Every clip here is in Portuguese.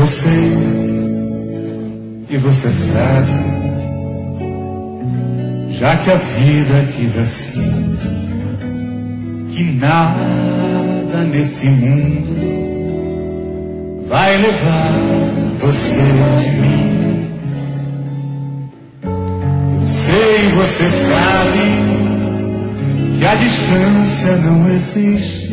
sei, e você sabe, já que a vida quis assim, que nada nesse mundo vai levar você de mim. Eu sei, você sabe, que a distância não existe,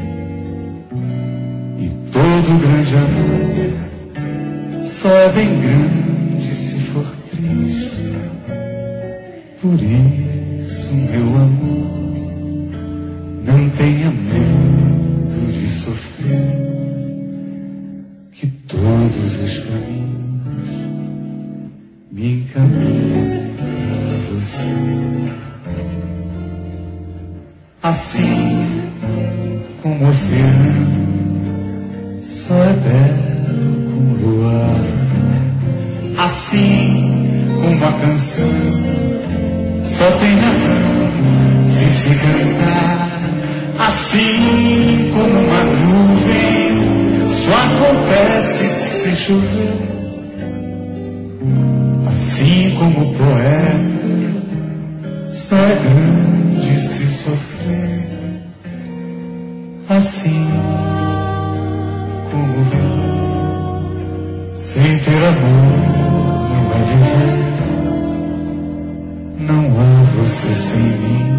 e todo grande amor só é bem grande se for triste. Por isso, meu amor, não tenha medo de sofrer, que todos os caminhos me encaminham pra você. Assim como o oceano só é belo com luar, assim como a canção só tem razão se cantar, assim como uma nuvem só acontece se chover, assim como o poeta só é grande se sofrer, assim como viver sem ter amor não é viver. Não há você sem mim.